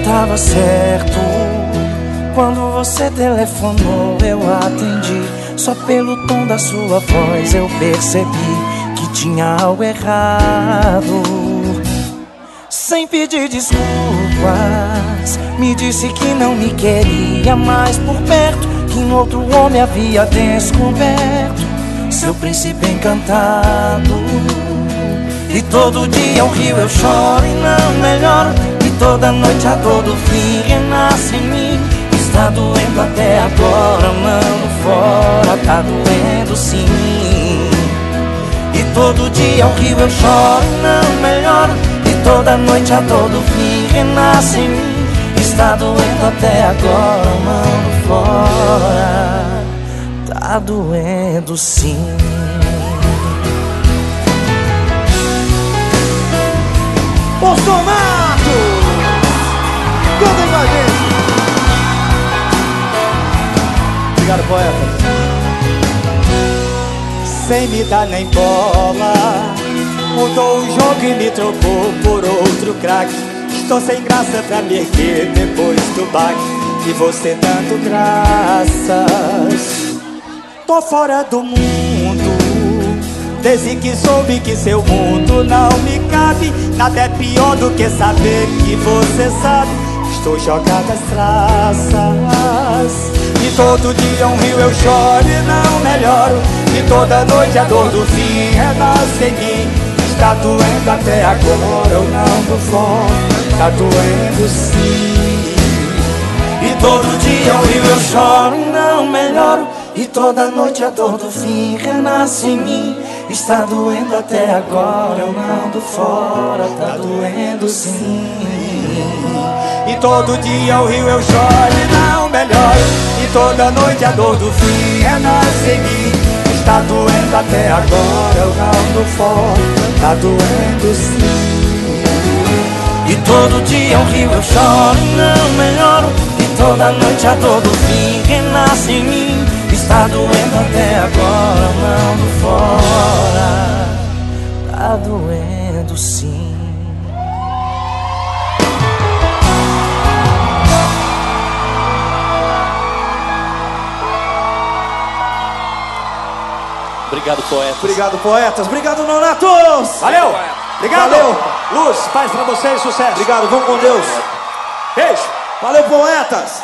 tava certo. Quando você telefonou eu atendi. Só pelo tom da sua voz eu percebi que tinha algo errado. Sem pedir desculpas, me disse que não me queria mais por perto, que em outro homem havia descoberto seu príncipe encantado. E todo dia eu rio, eu choro e não melhoro, e toda noite a dor do fim renasce em mim. Está doendo até agora, mano, fora, tá doendo sim. E todo dia eu rio, eu choro e não melhoro, e toda noite a dor do fim renasce em mim. Está doendo até agora, mano, fora, tá doendo sim. Bolsonaro! Canta com a gente! Obrigado, poeta. Sem me dar nem bola, mudou o jogo e me trocou por outro craque. Estou sem graça pra me erguer depois do baque, e você dando graças. Tô fora do mundo, desde que soube que seu mundo não me cabe. Nada é pior do que saber que você sabe. Estou jogada às traças, e todo dia um rio eu choro e não melhoro, e toda noite a dor do fim renasce em mim. Está doendo até agora, eu não dou fome, tá doendo sim. E todo dia um rio eu choro e não melhoro, e toda noite a dor do fim renasce em mim. Está doendo até agora, eu não dou fora, tá doendo sim. E todo dia o rio eu choro e não melhoro, e toda noite a dor do fim renasce em mim. Está doendo até agora, eu não dou fora, tá doendo sim. E todo dia o rio eu choro e não melhoro, e toda noite a dor do fim renasce em mim. Está doendo até agora, não dou fora, tá doendo sim. Obrigado, poetas. Obrigado, poetas. Obrigado, nonatos. Valeu. Obrigado. Valeu. Luz, paz pra vocês, sucesso. Obrigado, vão com Deus. Beijo. Valeu, poetas.